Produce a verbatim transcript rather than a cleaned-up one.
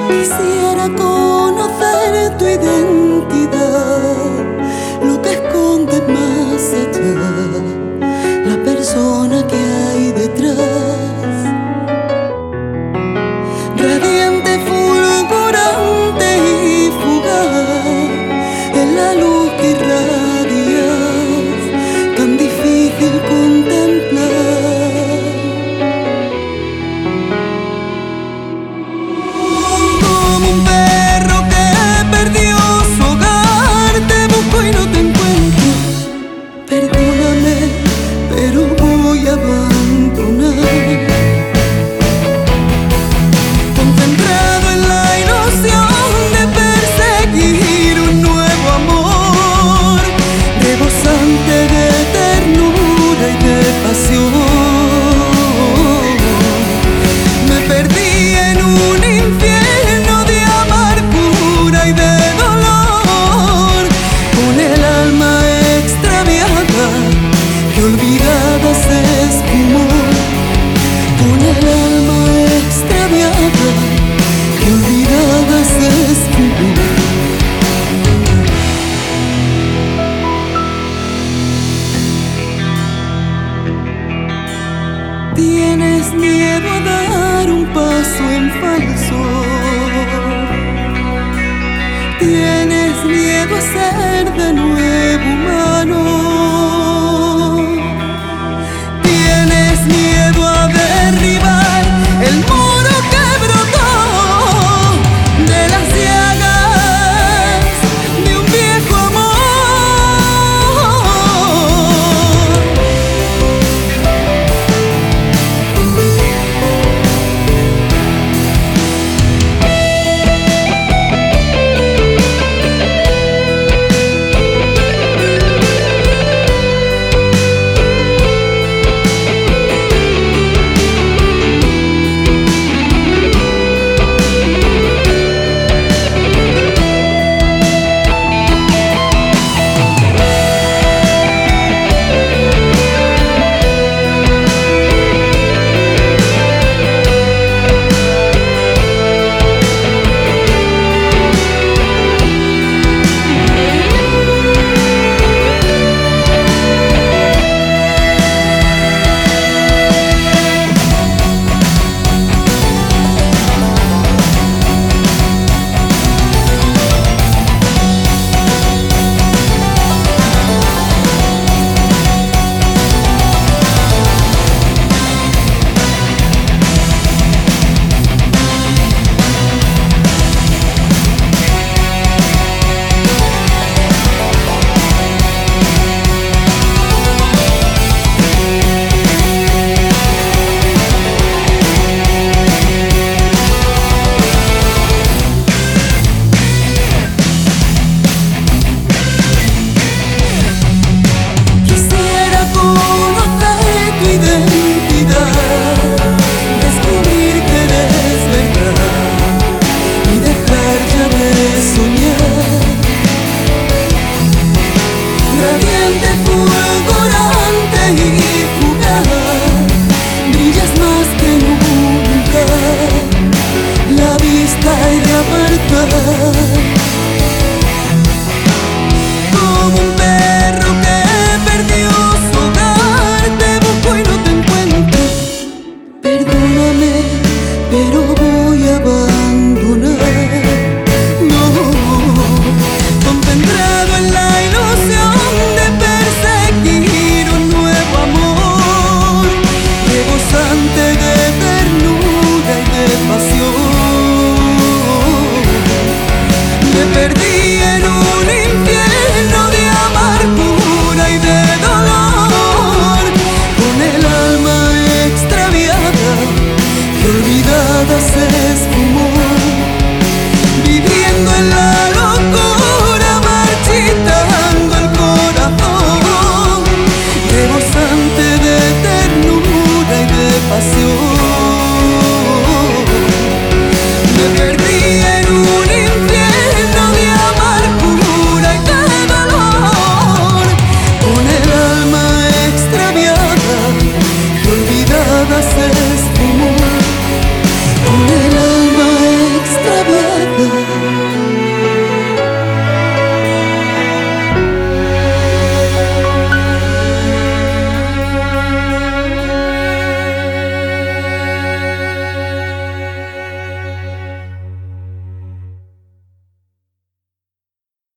Quisiera conocer tu identidad, lo que esconde más allá, la persona que hay detrás. Radiante, fulgurante y fugaz, en la luz que irradias, tan difícil contemplar. Como un perro que perdió su hogar, te busco y no te encuentro. Perdóname, pero voy a abandonar. Concentrado en la ilusión de perseguir un nuevo amor, rebosante de ternura y de pasión. Me perdí en un infierno de amargura y de dolor, con el alma extraviada que olvidada se esfumó. Con el alma extraviada que olvidada se esfumó. Tienes miedo a dar un paso en falso. Tienes miedo a ser de nuevo humano. Tienes miedo a derribar el muro que brotó de las llagas de un viejo amor. Como un perro que perdió su hogar, te busco y no te encuentro. Perdóname, pero voy a abandonar. No, concentrado en la ilusión de perseguir un nuevo amor, rebosante de ternura y de pasión. Me perdí en un infierno de amargura y de dolor, con el alma extraviada que olvidada se